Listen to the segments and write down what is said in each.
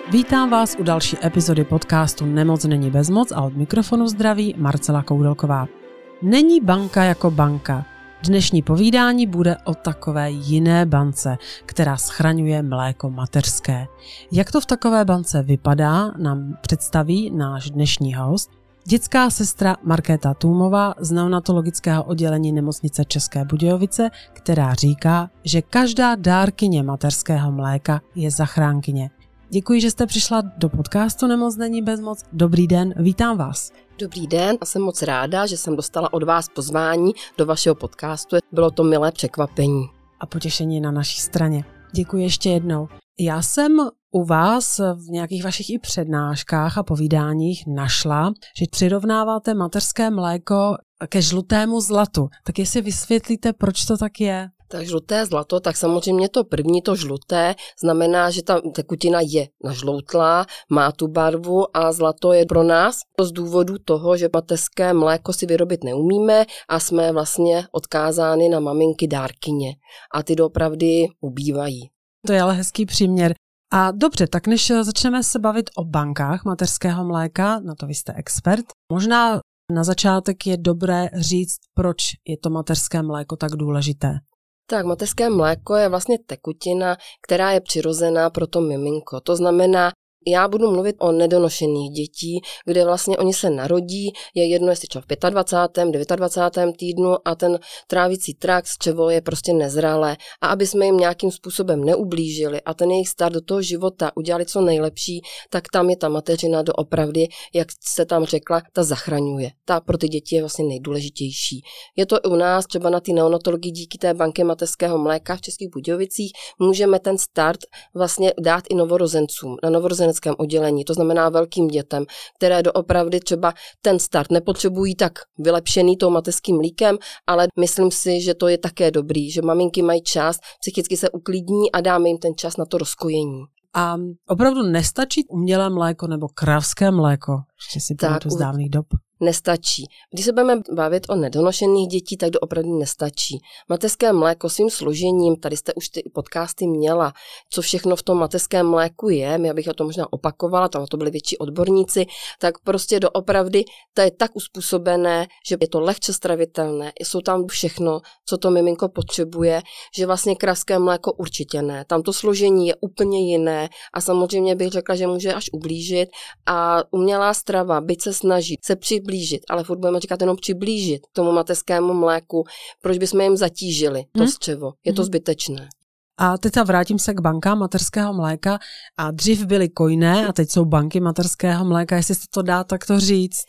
Vítám vás u další epizody podcastu Nemoc není bezmoc a od mikrofonu zdraví Marcela Koudelková. Není banka jako banka. Dnešní povídání bude o takové jiné bance, která schraňuje mléko mateřské. Jak to v takové bance vypadá, nám představí náš dnešní host, dětská sestra Markéta Tůmová z neonatologického oddělení Nemocnice České Budějovice, která říká, že každá dárkyně mateřského mléka je zachránkyně. Děkuji, že jste přišla do podcastu Nemoc není bezmoc. Dobrý den, vítám vás. Dobrý den a jsem moc ráda, že jsem dostala od vás pozvání do vašeho podcastu. Bylo to milé překvapení. A potěšení na naší straně. Děkuji ještě jednou. Já jsem u vás v nějakých vašich i přednáškách a povídáních našla, že přirovnáváte mateřské mléko ke žlutému zlatu. Tak jestli vysvětlíte, proč to tak je? Tak žluté zlato, tak samozřejmě to první, to žluté, znamená, že ta tekutina je nažloutlá, má tu barvu a zlato je pro nás z důvodu toho, že mateřské mléko si vyrobit neumíme a jsme vlastně odkázány na maminky dárkyně a ty doopravdy ubývají. To je ale hezký příměr. A dobře, tak než začneme se bavit o bankách mateřského mléka, na to vy jste expert, možná na začátek je dobré říct, proč je to mateřské mléko tak důležité. Tak mateřské mléko je vlastně tekutina, která je přirozená pro to miminko. To znamená, já budu mluvit o nedonošených dětí, kde vlastně oni se narodí, je jedno, jestli třeba v 25., 29. týdnu a ten trávicí trakt, střevo je prostě nezralé. A aby jsme jim nějakým způsobem neublížili a ten jejich start do toho života udělali co nejlepší, tak tam je ta mateřina doopravdy, jak se tam řekla, ta zachraňuje. Ta pro ty děti je vlastně nejdůležitější. Je to i u nás třeba na té neonatologii díky té banky mateřského mléka v Českých Budějovicích můžeme ten start vlastně dát i novorozencům na novorozeneckém oddělení, to znamená velkým dětem, které doopravdy třeba ten start nepotřebují tak vylepšený tou mateřským mlíkem, ale myslím si, že to je také dobrý, že maminky mají čas, psychicky se uklidní a dáme jim ten čas na to rozkojení. A opravdu nestačí umělé mléko nebo kravské mléko? Ještě si pamatuju z dávných dob. Nestačí. Když se budeme bavit o nedonošených dětí, tak to opravdu nestačí. Mateřské mléko svým složením, tady jste už ty podcasty měla, co všechno v tom mateřském mléku je, já bych o tom možná opakovala, tam to byli větší odborníci, tak prostě doopravdy to je tak uspůsobené, že je to lehce stravitelné, jsou tam všechno, co to miminko potřebuje, že vlastně kravské mléko určitě ne. Tam to složení je úplně jiné a samozřejmě bych řekla, že může až ublížit a umělá strava, byť se snaží se přiblížit, ale furt budeme říkat jenom přiblížit tomu mateřskému mléku, proč bychom jim zatížili to střevo. Je to zbytečné. A teď vrátím se k bankám mateřského mléka a dřív byly kojné a teď jsou banky mateřského mléka, jestli se to dá takto říct.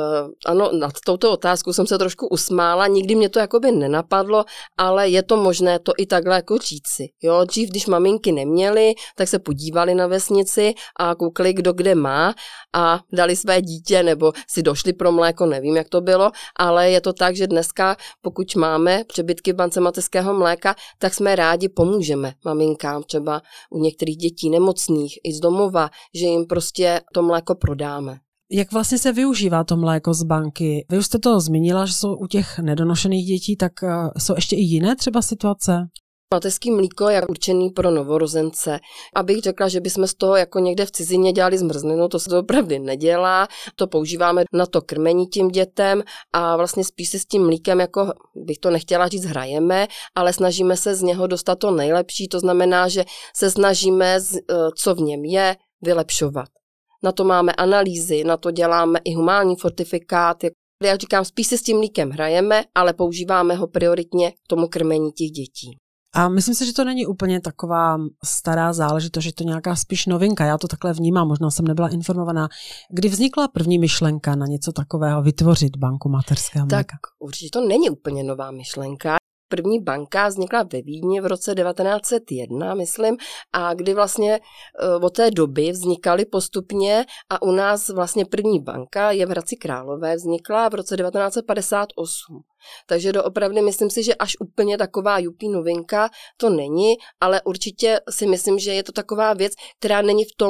Ano, nad touto otázkou jsem se trošku usmála, nikdy mě to jakoby nenapadlo, ale je to možné to i takhle jako říci. Jo, dřív, když maminky neměly, tak se podívali na vesnici a koukli, kdo kde má a dali své dítě nebo si došli pro mléko, nevím, jak to bylo, ale je to tak, že dneska, pokud máme přebytky v bance mateřského mléka, tak jsme rádi pomůžeme maminkám, třeba u některých dětí nemocných i z domova, že jim prostě to mléko prodáme. Jak vlastně se využívá to mléko z banky? Vy už jste to zmínila, že jsou u těch nedonošených dětí, tak jsou ještě i jiné třeba situace? Mateřský mlíko je určený pro novorozence. Abych řekla, že bychom z toho jako někde v cizině dělali zmrzlinu, to se opravdu nedělá. To používáme na to krmení tím dětem a vlastně spíš si s tím mlíkem, jako bych to nechtěla říct, hrajeme, ale snažíme se z něho dostat to nejlepší. To znamená, že se snažíme, co v něm je, vylepšovat. Na to máme analýzy, na to děláme i humánní fortifikát. Jak říkám, spíš si s tím mlíkem hrajeme, ale používáme ho prioritně k tomu krmení těch dětí. A myslím si, že to není úplně taková stará záležitost, že to nějaká spíš novinka. Já to takhle vnímám, možná jsem nebyla informovaná. Kdy vznikla první myšlenka na něco takového, vytvořit banku mateřského mléka? Tak určitě to není úplně nová myšlenka. První banka vznikla ve Vídni v roce 1901, myslím, a kdy vlastně od té doby vznikaly postupně a u nás vlastně první banka je v Hradci Králové, vznikla v roce 1958. Takže doopravdy myslím si, že až úplně taková jupí novinka to není, ale určitě si myslím, že je to taková věc, která není v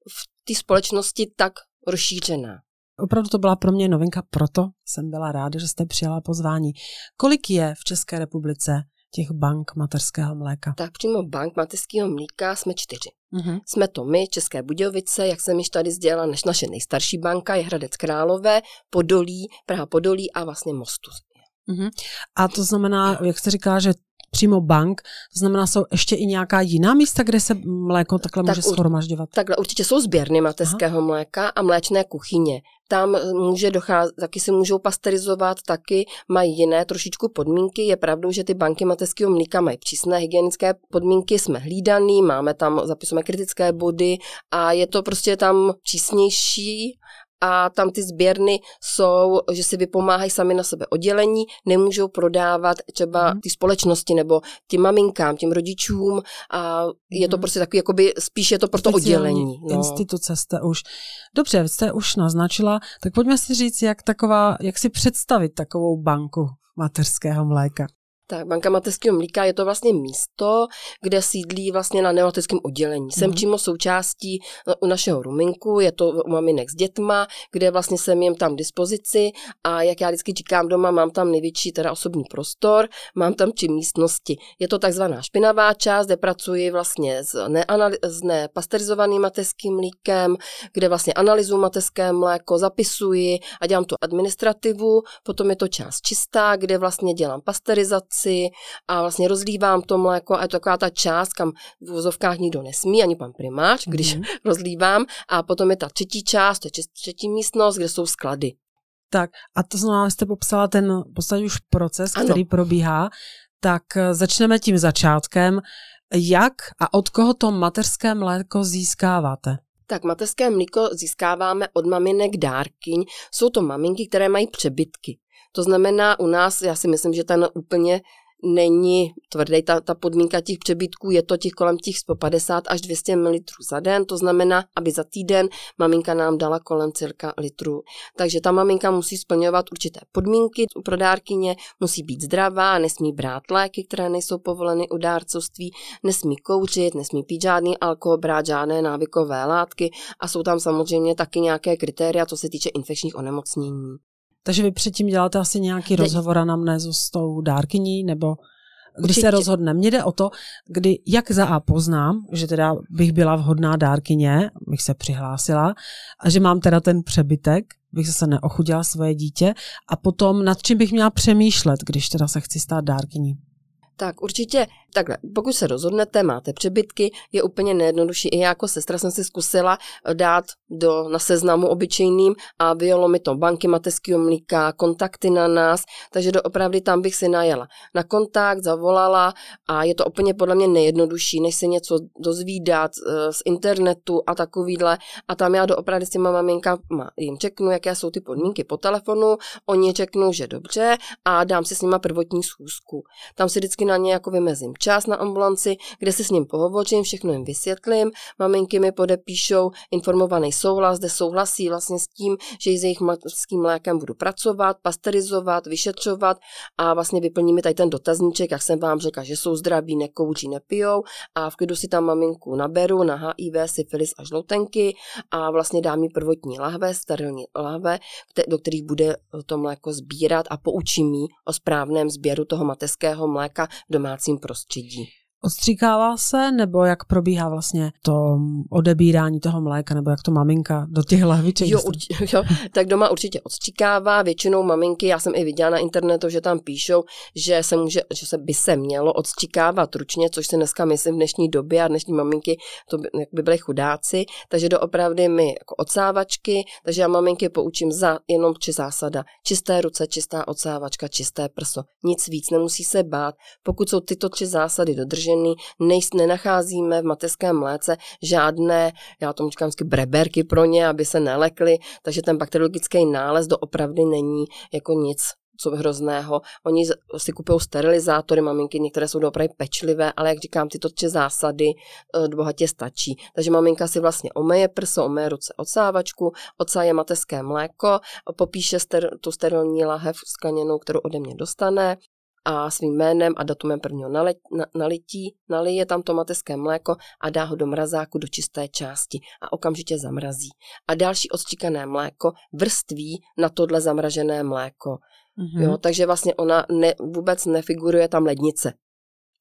té společnosti tak rozšířená. Opravdu to byla pro mě novinka, proto jsem byla ráda, že jste přijala pozvání. Kolik je v České republice těch bank mateřského mléka? Tak přímo bank mateřského mléka jsme 4. Jsme to my, České Budějovice, jak jsem již tady sdělila, než naše nejstarší banka je Hradec Králové, Podolí, Praha Podolí a vlastně Mostus. A to znamená, jak jste říkala, že přímo bank, to znamená, jsou ještě i nějaká jiná místa, kde se mléko takhle může shromažďovat? Takhle určitě jsou sběrny mateřského mléka a mléčné kuchyně. Tam může docházet, taky si můžou pasterizovat, taky mají jiné trošičku podmínky. Je pravdou, že ty banky mateřského mléka mají přísné hygienické podmínky, jsme hlídaný, máme tam, zapisujeme kritické body a je to prostě tam přísnější. A tam ty sběrny jsou, že si vypomáhají sami na sebe oddělení, nemůžou prodávat třeba ty společnosti nebo tím maminkám, tím rodičům a je to prostě takový, jakoby spíš je to pro to oddělení. Instituce jste už. Dobře, jste už naznačila, tak pojďme si říct, jak si představit takovou banku mateřského mléka. Tak banka mateřského mléka je to vlastně místo, kde sídlí vlastně na neonatologickém oddělení. Jsem přímo součástí u našeho ruminku, je to u maminek s dětma, kde vlastně jsem jim tam dispozici a jak já vždycky říkám doma, mám tam největší teda osobní prostor, mám tam 3 místnosti. Je to takzvaná špinavá část, kde pracuji vlastně s nepasterizovaným mateřským mlékem, kde vlastně analyzuji mateřské mléko, zapisuji a dělám tu administrativu, potom je to část čistá, kde vlastně dělám pasterizaci a vlastně rozlívám to mléko a je to taková ta část, kam v uvozovkách nikdo nesmí, ani pan primář, když rozlívám a potom je ta třetí část, to je třetí místnost, kde jsou sklady. Tak a to znamená, jste popsala ten podstatě už proces, který probíhá, tak začneme tím začátkem. Jak a od koho to mateřské mléko získáváte? Tak mateřské mléko získáváme od maminek dárkyň. Jsou to maminky, které mají přebytky. To znamená u nás, já si myslím, že ten úplně není tvrdý, ta podmínka těch přebytků, je to těch kolem těch 150 až 200 ml za den, to znamená, aby za týden maminka nám dala kolem cirka litru. Takže ta maminka musí splňovat určité podmínky pro dárkyně, musí být zdravá, nesmí brát léky, které nejsou povoleny u dárcovství, nesmí kouřit, nesmí pít žádný alkohol, brát žádné návykové látky a jsou tam samozřejmě taky nějaké kritéria, co se týče infekčních onemocnění. Takže vy předtím děláte asi nějaký rozhovor a namnézu s tou dárkyní, nebo když určitě se rozhodne. Mně jde o to, jak za A poznám, že teda bych byla vhodná dárkyně, bych se přihlásila a že mám teda ten přebytek, bych zase neochudila svoje dítě a potom nad čím bych měla přemýšlet, když teda se chci stát dárkyní. Tak určitě takhle, pokud se rozhodnete, máte přebytky, je úplně nejjednodušší. I já jako sestra jsem si zkusila dát na seznamu obyčejným a vyjelo mi to banky mateřského mléka, kontakty na nás, takže doopravdy tam bych si najela na kontakt, zavolala a je to úplně podle mě nejjednodušší, než se něco dozvídat z internetu a takovýhle. A tam já doopravdy s těma maminkama jim řeknu, jaké jsou ty podmínky po telefonu, oni řeknou, že dobře a dám si s nima prvotní schůzku. Tam si vždycky na ně jako vymezím čas na ambulanci, kde si s ním pohovořím, všechno jim vysvětlím, maminky mi podepíšou informovaný souhlas, kde souhlasí vlastně s tím, že s jejich mateřským mlékem budu pracovat, pasterizovat, vyšetřovat a vlastně vyplní mi tady ten dotazníček, jak jsem vám řekla, že jsou zdraví, nekouří, nepijou a v klidu si tam maminku naberu na HIV, syfilis a žloutenky a vlastně dám mi prvotní lahve, sterilní lahve, do kterých bude to mléko sbírat a poučím jí o správném sběru toho mateřského mléka v domácím prostředí. Odstříkává se, nebo jak probíhá vlastně to odebírání toho mléka, nebo jak to maminka do těch lahviček? Jo, tak doma určitě odstříkává, většinou maminky, já jsem i viděla na internetu, že tam píšou, že by se mělo odstříkávat ručně, což si dneska myslím v dnešní době a dnešní maminky to by byly chudáci, takže doopravdy my jako odsávačky, takže já maminky poučím za jenom 3 zásada. Čisté ruce, čistá odsávačka, čisté prso. Nic víc, nemusí se bát. Pokud jsou tyto 3 zásady dodržené, nenacházíme v mateřském mléce žádné, já tomu říkám breberky pro ně, aby se nelekly, takže ten bakteriologický nález doopravdy není jako nic co hrozného. Oni si kupují sterilizátory, maminky, některé jsou doopravdy pečlivé, ale jak říkám, tyto 3 zásady bohatě stačí. Takže maminka si vlastně omeje prso, omeje ruce odsávačku, odsáje mateřské mléko, popíše tu sterilní lahev skleněnou, kterou ode mě dostane, a svým jménem a datumem prvního nalití nalije tam to mateřské mléko a dá ho do mrazáku do čisté části a okamžitě zamrazí. A další odstříkané mléko vrství na tohle zamražené mléko. Jo, takže vlastně ona vůbec nefiguruje tam lednice.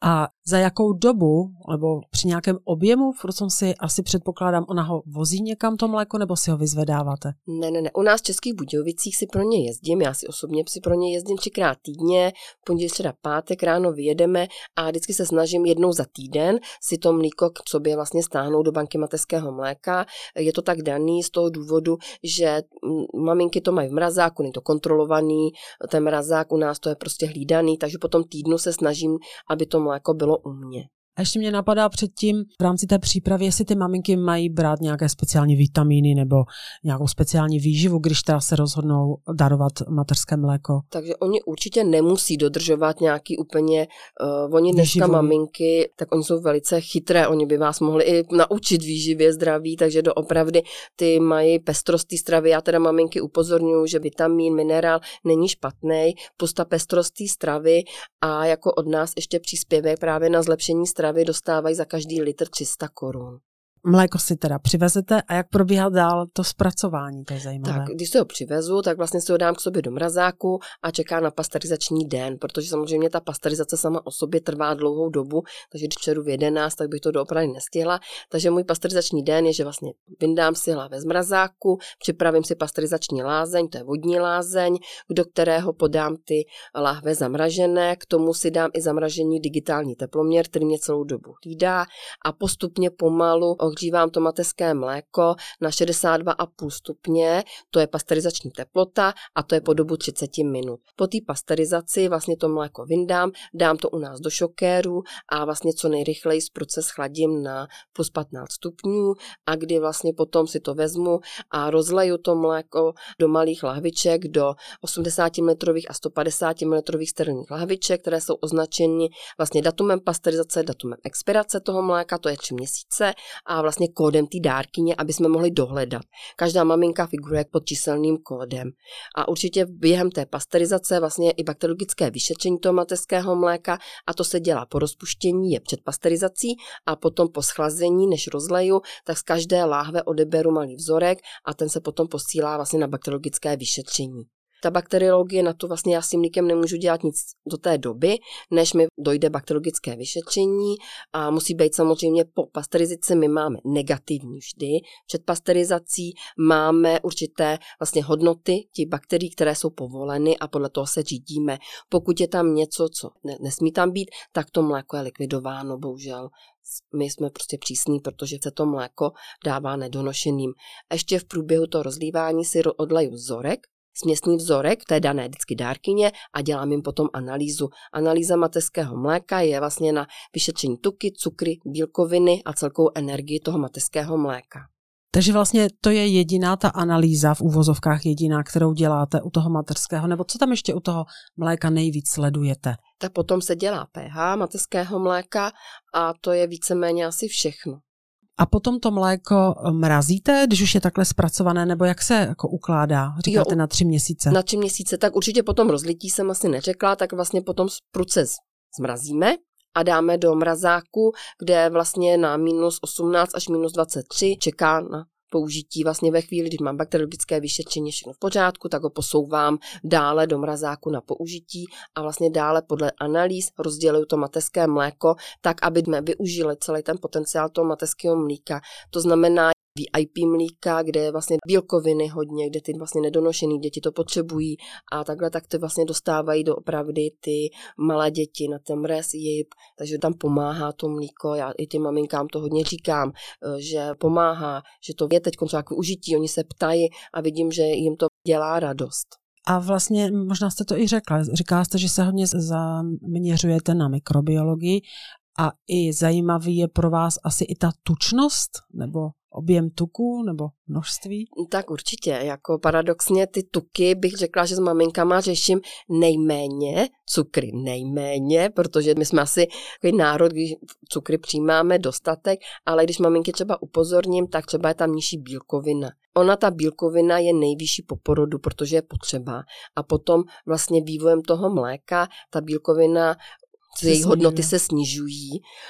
A za jakou dobu, nebo při nějakém objemu, protože si asi předpokládám, ona ho vozí někam to mléko, nebo si ho vyzvedáváte? Ne. U nás v Českých Budějovicích si pro ně jezdím, já si osobně si pro ně jezdím 3krát týdně, pondělí, středa, pátek, ráno vyjedeme a vždycky se snažím jednou za týden si to mlíko k sobě vlastně stáhnout do banky mateřského mléka. Je to tak daný z toho důvodu, že maminky to mají v mrazáku, není to kontrolovaný, ten mrazák u nás to je prostě hlídaný, takže po tom týdnu se snažím, aby to mléko bylo u mě. A ještě mě napadá předtím v rámci té přípravy, jestli ty maminky mají brát nějaké speciální vitamíny nebo nějakou speciální výživu, když teda se rozhodnou darovat mateřské mléko. Takže oni určitě nemusí dodržovat nějaký úplně, oni dneska maminky, tak oni jsou velice chytré, oni by vás mohli i naučit výživě zdraví, takže doopravdy ty mají pestrost té stravy. Já teda maminky upozorňuji, že vitamin, minerál není špatný, plus ta pestrost té stravy a jako od nás ještě příspěvek právě na zlepšení stravy dostávají za každý litr 300 korun. Mléko si teda přivezete a jak probíhá dál to zpracování, to je zajímavé. Tak, když si ho přivezu, tak vlastně si ho dám k sobě do mrazáku a čeká na pasteurizační den, protože samozřejmě ta pasteurizace sama o sobě trvá dlouhou dobu, takže když přijdu v 11, tak bych to doopravdy nestihla. Takže můj pasteurizační den je, že vlastně vyndám si lahve z mrazáku, připravím si pasteurizační lázeň, to je vodní lázeň, do kterého podám ty lahve zamražené, k tomu si dám i zamražení digitální teploměr, který mě celou dobu hlídá a postupně pomalu ohřívám to mateřské mléko na 62,5 stupně, to je pasteurizační teplota a to je po dobu 30 minut. Po té pasteurizaci vlastně to mléko vyndám, dám to u nás do šokéru a vlastně co nejrychleji proces chladím na plus 15 stupňů a kdy vlastně potom si to vezmu a rozleju to mléko do malých lahviček, do 80 ml a 150 ml sterilních lahviček, které jsou označeny vlastně datumem pasteurizace, datumem expirace toho mléka, to je 3 měsíce a vlastně kódem té dárkyně, aby jsme mohli dohledat. Každá maminka figuruje pod číselným kódem. A určitě během té pasteurizace vlastně i bakteriologické vyšetření toho mateřského mléka a to se dělá po rozpuštění, je před pasteurizací a potom po schlazení, než rozleju, tak z každé láhve odeberu malý vzorek a ten se potom posílá vlastně na bakteriologické vyšetření. Ta bakteriologie, na to vlastně já s tím mlíkem nemůžu dělat nic do té doby, než mi dojde bakteriologické vyšetření a musí být samozřejmě po pasteurizaci, my máme negativní vždy. Před pasteurizací máme určité vlastně hodnoty těch bakterií, které jsou povoleny a podle toho se řídíme. Pokud je tam něco, co nesmí tam být, tak to mléko je likvidováno, bohužel. My jsme prostě přísní, protože se to mléko dává nedonošeným. A ještě v průběhu toho rozlívání si odleju vzorek, směsný vzorek, to je dané vždycky dárkyně a dělám jim potom analýzu. Analýza mateřského mléka je vlastně na vyšetření tuky, cukry, bílkoviny a celkovou energii toho mateřského mléka. Takže vlastně to je jediná ta analýza, v uvozovkách jediná, kterou děláte u toho mateřského, nebo co tam ještě u toho mléka nejvíc sledujete? Tak potom se dělá pH mateřského mléka a to je víceméně asi všechno. A potom to mléko mrazíte, když už je takhle zpracované, nebo jak se jako ukládá? Říkáte na 3 měsíce. Na 3 měsíce, tak určitě potom rozlití jsem asi neřekla, tak vlastně potom proces zmrazíme a dáme do mrazáku, kde vlastně na minus 18 až minus 23 čeká na použití vlastně ve chvíli, kdy mám bakteriologické vyšetření všechno v pořádku, tak ho posouvám dále do mrazáku na použití a vlastně dále podle analýz rozděluju to mateřské mléko tak, aby jsme využili celý ten potenciál toho mateřského mlíka. To znamená VIP mlíka, kde je vlastně bílkoviny hodně, kde ty vlastně nedonošený děti to potřebují a takhle tak ty vlastně dostávají doopravdy ty malé děti na ten mrez, jip, takže tam pomáhá to mlíko, já i těm maminkám to hodně říkám, že pomáhá, že to je teď třeba k užití, oni se ptají a vidím, že jim to dělá radost. A vlastně možná jste to i řekla, říkala jste, že se hodně zaměřujete na mikrobiologii a i zajímavý je pro vás asi i ta tučnost, nebo objem tuků nebo množství? Tak určitě, jako paradoxně ty tuky bych řekla, že s maminkama řeším nejméně, cukry nejméně, protože my jsme asi takový národ, když cukry přijímáme dostatek, ale když maminky třeba upozorním, tak třeba je tam nižší bílkovina. Ona ta bílkovina je nejvyšší po porodu, protože je potřeba a potom vlastně vývojem toho mléka ta bílkovina její hodnoty se snižují,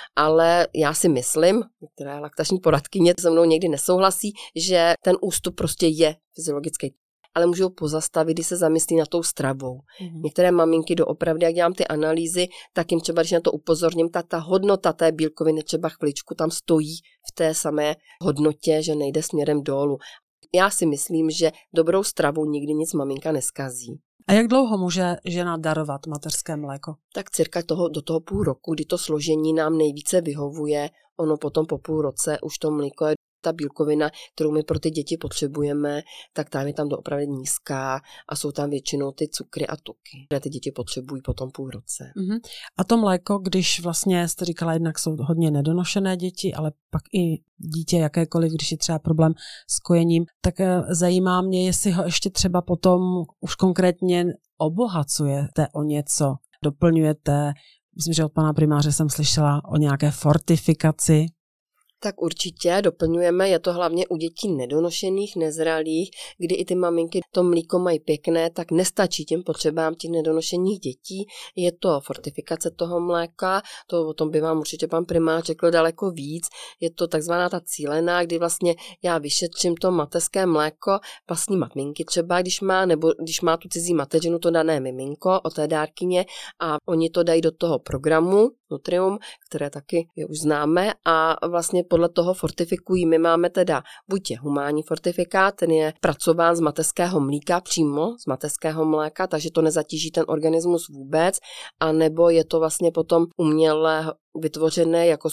ale já si myslím, která laktační poradkyně se mnou někdy nesouhlasí, že ten ústup prostě je fyziologický. ale můžou pozastavit, když se zamyslí na tou stravou. Některé maminky doopravdy, jak dělám ty analýzy, tak jim třeba, když na to upozorním, tak ta hodnota té bílkoviny třeba chviličku tam stojí v té samé hodnotě, že nejde směrem dolů. Já si myslím, že dobrou stravou nikdy nic maminka neskazí. A jak dlouho může žena darovat mateřské mléko? Tak cirka do toho půl roku, kdy to složení nám nejvíce vyhovuje, ono potom po půl roce už to mléko je ta bílkovina, kterou my pro ty děti potřebujeme, tak tam je tam doopravdy nízká a jsou tam většinou ty cukry a tuky, které ty děti potřebují po tom půl roce. A to mléko, když vlastně jste říkala, jednak jsou hodně nedonošené děti, ale pak i dítě jakékoliv, když je třeba problém s kojením, tak zajímá mě, jestli ho ještě třeba potom už konkrétně obohacujete o něco, doplňujete. Myslím, že od pana primáře jsem slyšela o nějaké fortifikaci. Tak určitě doplňujeme, je to hlavně u dětí nedonošených, nezralých, kdy i ty maminky to mlíko mají pěkné, tak nestačí těm potřebám těch nedonošených dětí. Je to fortifikace toho mléka, to o tom by vám určitě pan primář řekl daleko víc. Je to takzvaná ta cílená, kdy vlastně já vyšetřím to mateřské mléko vlastní maminky třeba, když má, nebo když má tu cizí mateřinu, to dané miminko od té dárkyně a oni to dají do toho programu Nutrium, které taky je už známe a vlastně podle toho fortifikují. My máme teda buď je humánní fortifikát, ten je pracován z mateřského mlíka přímo, z mateřského mléka, takže to nezatíží ten organismus vůbec, a nebo je to vlastně potom uměle vytvořené jako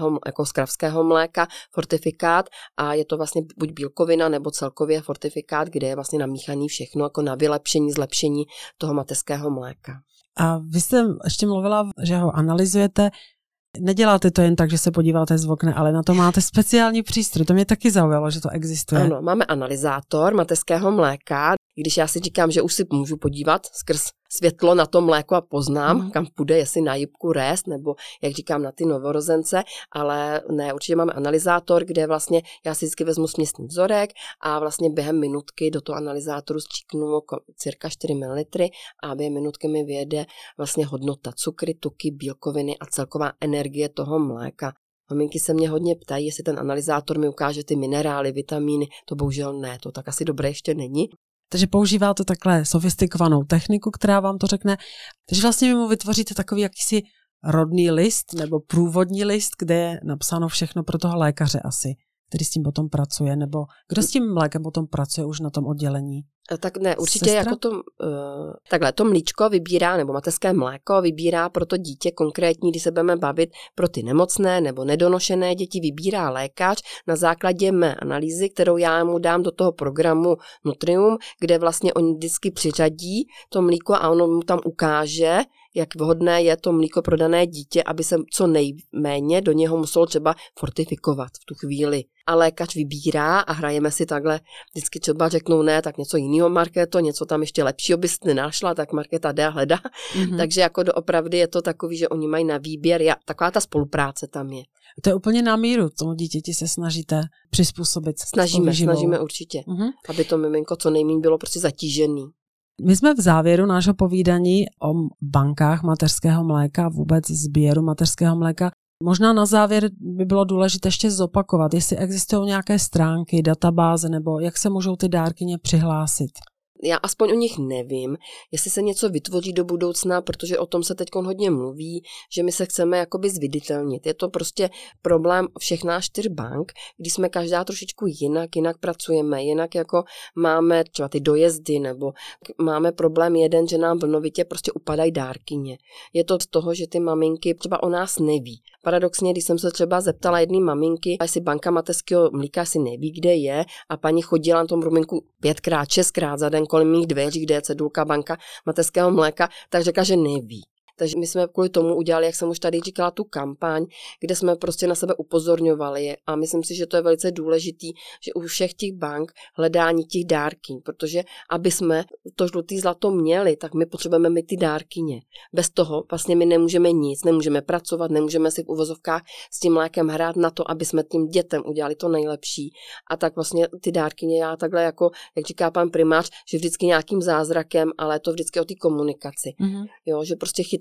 z kravského mléka fortifikát a je to vlastně buď bílkovina nebo celkově fortifikát, kde je vlastně namíchaný všechno jako na vylepšení, zlepšení toho mateřského mléka. A vy jste ještě mluvila, že ho analyzujete. Neděláte to jen tak, že se podíváte z okna, ale na to máte speciální přístroj. To mě taky zaujalo, že to existuje. Ano, máme analyzátor mateřského mléka. Když já si říkám, že už si můžu podívat skrz světlo na to mléko a poznám, kam půjde, jestli na jibku rést, nebo jak říkám na ty novorozence, ale ne, určitě máme analyzátor, kde vlastně já si vždycky vezmu směsný vzorek a vlastně během minutky do toho analyzátoru stříknu cirka 4 ml a během minutky mi vyjede vlastně hodnota cukry, tuky, bílkoviny a celková energie toho mléka. Maminky se mě hodně ptají, jestli ten analyzátor mi ukáže ty minerály, vitamíny, to bohužel ne, to tak asi dobré ještě není. Takže používáte takhle sofistikovanou techniku, která vám to řekne. Takže vlastně mu vytvoříte takový jakýsi rodný list nebo průvodní list, kde je napsáno všechno pro toho lékaře asi, který s tím potom pracuje, nebo kdo s tím mlékem potom pracuje už na tom oddělení? Tak ne, určitě Sestra? jako takhle, to mlíčko vybírá, nebo mateřské mléko vybírá pro to dítě konkrétní, když se budeme bavit pro ty nemocné nebo nedonošené děti, vybírá lékař na základě mé analýzy, kterou já mu dám do toho programu Nutrium, kde vlastně on vždycky přiřadí to mlíko a on mu tam ukáže, jak vhodné je to mlíko pro dané dítě, aby se co nejméně do něho muselo třeba fortifikovat v tu chvíli. A lékař vybírá a hrajeme si takhle, vždycky třeba řeknou ne, tak něco jiného Markéto, něco tam ještě lepšího bys nenašla, tak Markéta jde a hledá. Takže jako doopravdy je to takový, že oni mají na výběr, taková ta spolupráce tam je. To je úplně na míru, tomu dítěti se snažíte přizpůsobit. Snažíme určitě, aby to miminko co nejméně bylo prostě zatížený. My jsme v závěru nášho povídání o bankách mateřského mléka, vůbec sběru mateřského mléka. Možná na závěr by bylo důležité ještě zopakovat, jestli existují nějaké stránky, databáze, nebo jak se můžou ty dárkyně přihlásit. Já aspoň o nich nevím, jestli se něco vytvoří do budoucna, protože o tom se teď hodně mluví, že my se chceme jakoby zviditelnit. Je to prostě problém všech náš 4 bank, když jsme každá trošičku jinak pracujeme, jinak jako máme třeba ty dojezdy, nebo máme problém jeden, že nám vlnovitě prostě upadají dárkyně. Je to z toho, že ty maminky třeba o nás neví. Paradoxně, když jsem se třeba zeptala jedné maminky, jestli banka mateřského mlíka si neví, kde je, a paní chodila na tom ruminku 5krát, 6krát za den kolem mých dveří, kde je cedulka banka mateřského mléka, tak řekla, že neví. Takže my jsme kvůli tomu udělali, jak jsem už tady říkala, tu kampaň, kde jsme prostě na sebe upozorňovali a myslím si, že to je velice důležitý, že u všech těch bank hledání těch dárkyň, protože aby jsme to žlutý zlato měli, tak my potřebujeme mít ty dárkyně. Bez toho vlastně my nemůžeme nic, nemůžeme pracovat, nemůžeme si v uvozovkách s tím mlékem hrát na to, aby jsme tím dětem udělali to nejlepší. A tak vlastně ty dárkyně já takhle jako, jak říká pan primář, že vždycky nějakým zázrakem, ale je to vždycky o té komunikaci. Jo, že prostě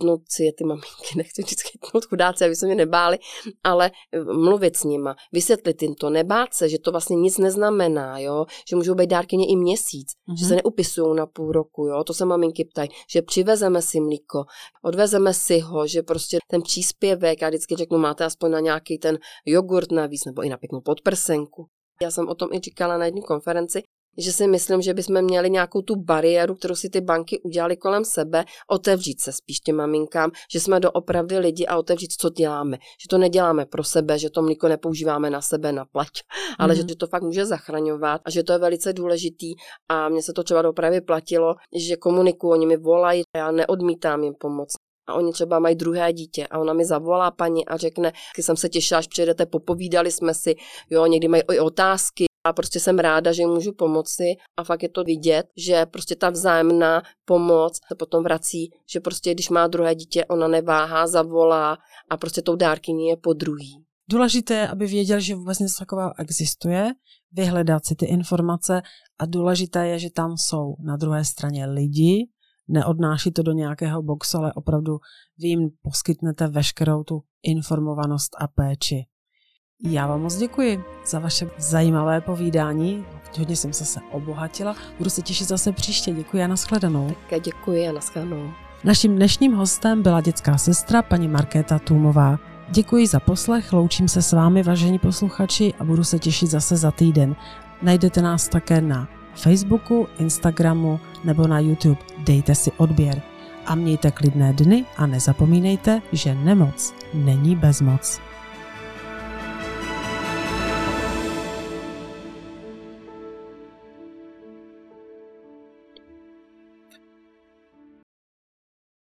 chytnout si je ty maminky, nechci vždycky chytnout chudáci, aby se mě nebáli, ale mluvit s nima, vysvětlit jim to, nebát se, že to vlastně nic neznamená, jo? Že můžou být dárkyně i měsíc, že se neupisují na půl roku, jo? To se maminky ptají, že přivezeme si mlíko, odvezeme si ho, že prostě ten příspěvek, já vždycky řeknu, máte aspoň na nějaký ten jogurt navíc, nebo i na pěknou podprsenku. Já jsem o tom i říkala na jedné konferenci, že si myslím, že bychom měli nějakou tu bariéru, kterou si ty banky udělali kolem sebe, otevřít se spíš těm maminkám, že jsme doopravdy lidi a otevřít, co děláme. Že to neděláme pro sebe, že to mlíko nepoužíváme na sebe, na plať, ale že to fakt může zachraňovat a že to je velice důležitý a mně se to třeba doopravdy platilo, že komunikují, oni mi volají, já neodmítám jim pomoc. A oni třeba mají druhé dítě a ona mi zavolá paní a řekne, když jsem se těšila, až přijedete, popovídali jsme si, jo, někdy mají i otázky a prostě jsem ráda, že jim můžu pomoci a fakt je to vidět, že prostě ta vzájemná pomoc se potom vrací, že prostě když má druhé dítě, ona neváhá, zavolá a prostě tou dárkyní je po druhý. Důležité je, aby věděl, že vůbec něco takového existuje, vyhledat si ty informace a důležité je, že tam jsou na druhé straně lidi, neodnáší to do nějakého boxu, ale opravdu vy jim poskytnete veškerou tu informovanost a péči. Já vám moc děkuji za vaše zajímavé povídání. Hodně jsem se obohatila. Budu se těšit zase příště. Děkuji a nashledanou. Také děkuji a nashledanou. Naším dnešním hostem byla dětská sestra paní Markéta Tůmová. Děkuji za poslech, loučím se s vámi, vážení posluchači, a budu se těšit zase za týden. Najdete nás také na Facebooku, Instagramu nebo na YouTube. Dejte si odběr. A mějte klidné dny a nezapomínejte, že nemoc není bezmoc.